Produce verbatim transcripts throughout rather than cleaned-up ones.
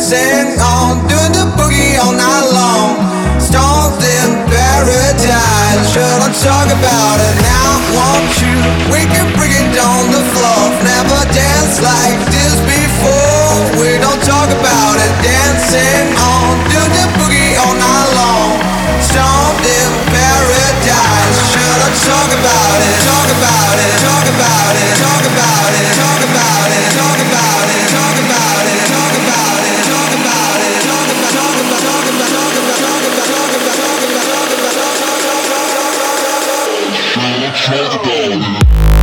dancing on, doing the boogie all night long. Stoned in paradise, should I talk about it? Now I want you, we can bring it on the floor. Never danced like this before, we don't talk about it. Dancing on, doing the boogie all night long. Stoned in paradise, should I talk about it? Talk about it, talk about it, talk about it, talk about it, talk about it, talk about it, talk about it, talk about it, talk about talk about talk about talk about talk about talk about talk about talk about talk about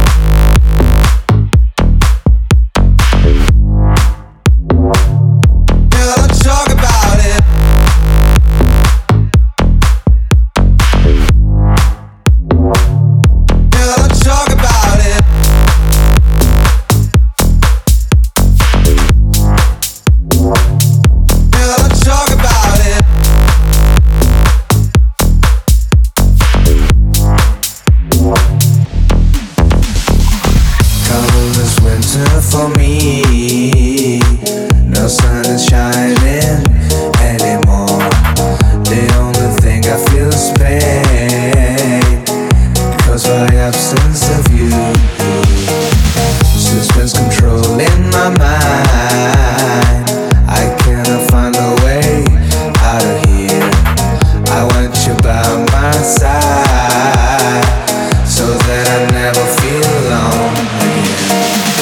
for me, no sun is shining anymore. The only thing I feel is pain, because by absence of you, suspense controlling my mind. I cannot find a way out of here. I want you by my side, so that I never feel alone again.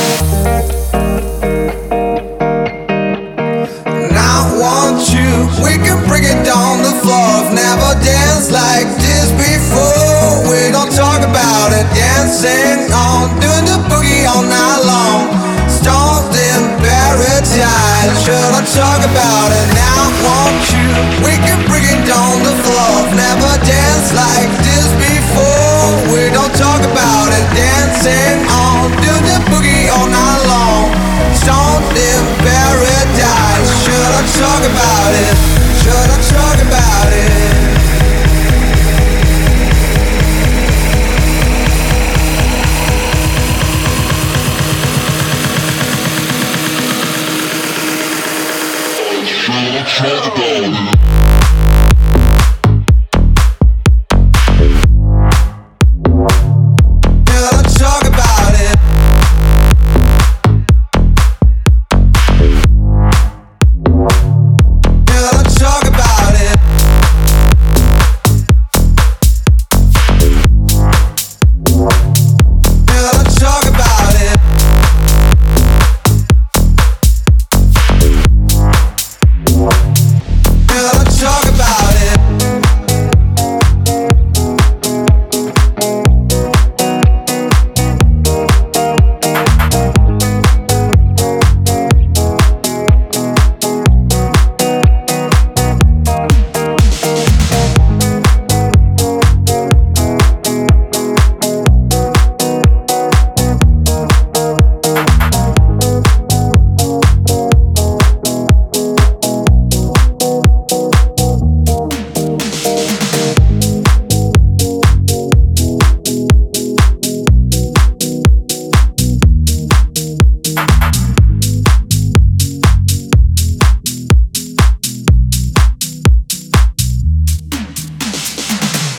We can bring it on the floor. I've never danced like this before, we don't talk about it. Dancing on, doing the boogie all night long. Stoned in paradise, should I talk about it? Now I want you, we can bring it on the floor. I've never danced like this before, we don't talk about it. Dancing on, doing the boogie all night long. Stoned in paradise, should I talk about it? Should I talk about it? Should I talk about it?